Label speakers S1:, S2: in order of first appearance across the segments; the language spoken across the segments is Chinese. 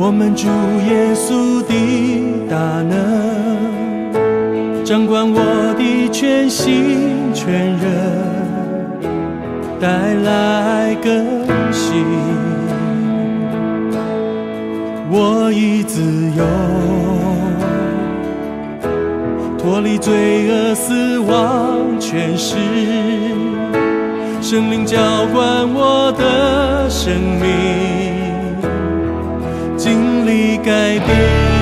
S1: 我们主耶稣的大能，掌管我的全心全人，带来更新。我已自由，脱离罪恶死亡权势，圣灵浇灌我的生命，经历改变。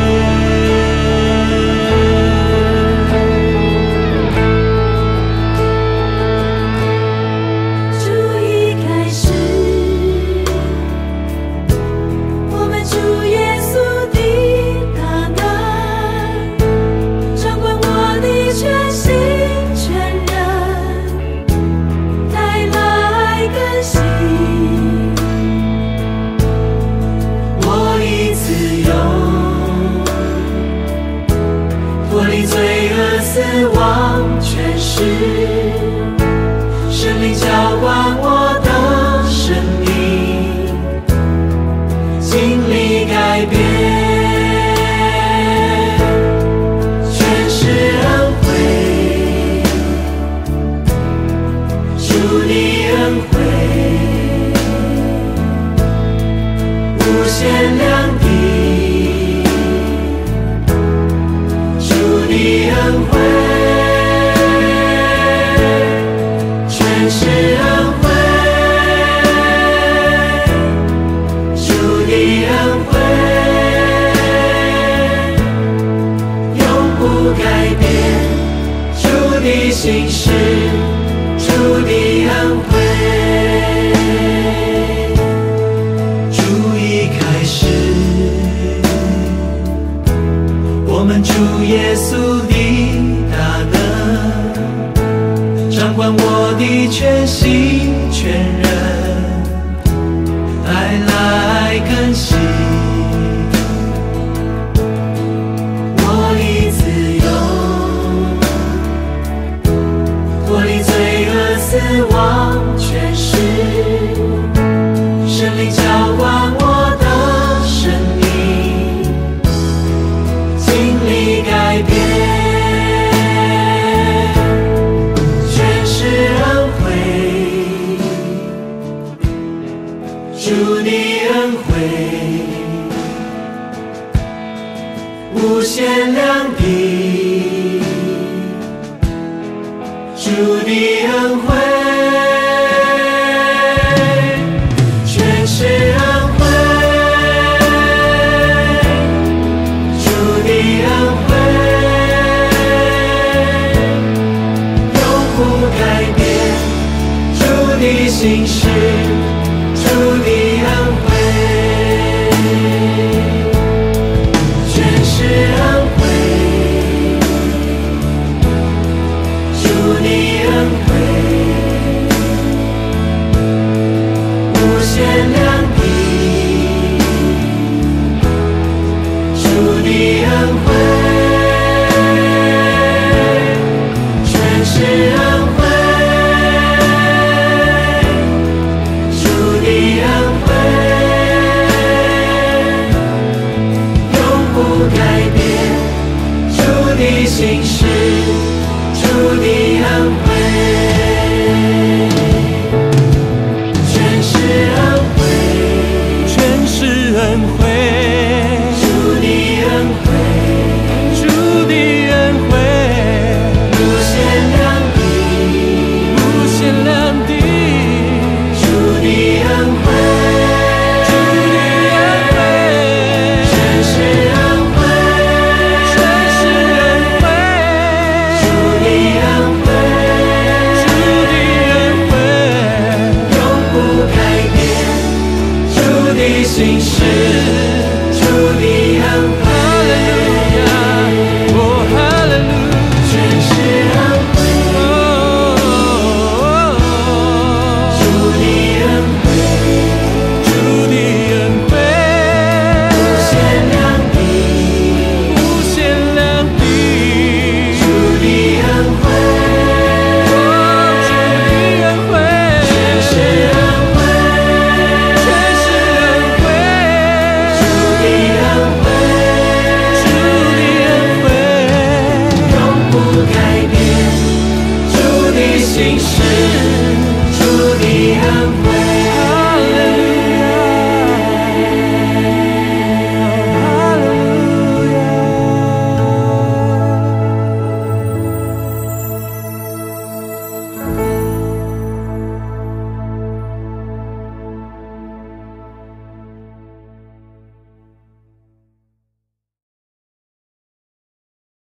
S1: 死亡权势，圣灵浇灌我的生命，经历改变，全是恩惠，主的恩惠，无限量的主的恩惠。是恩惠，主的恩惠，永不改变。主的心事，主的恩惠，主已开始。我们主耶稣的大能，掌管我的全心全人，带来更新。我已自由，脱离罪恶死亡权势，圣灵浇灌我的生命，经历改变。主的恩惠，无限量的主的恩惠，全是恩惠，主的恩惠，永不改变，主的心事。主的恩惠，全是恩惠，主的恩惠，无限量的主的恩惠，全是恩惠。主不改变。主的心事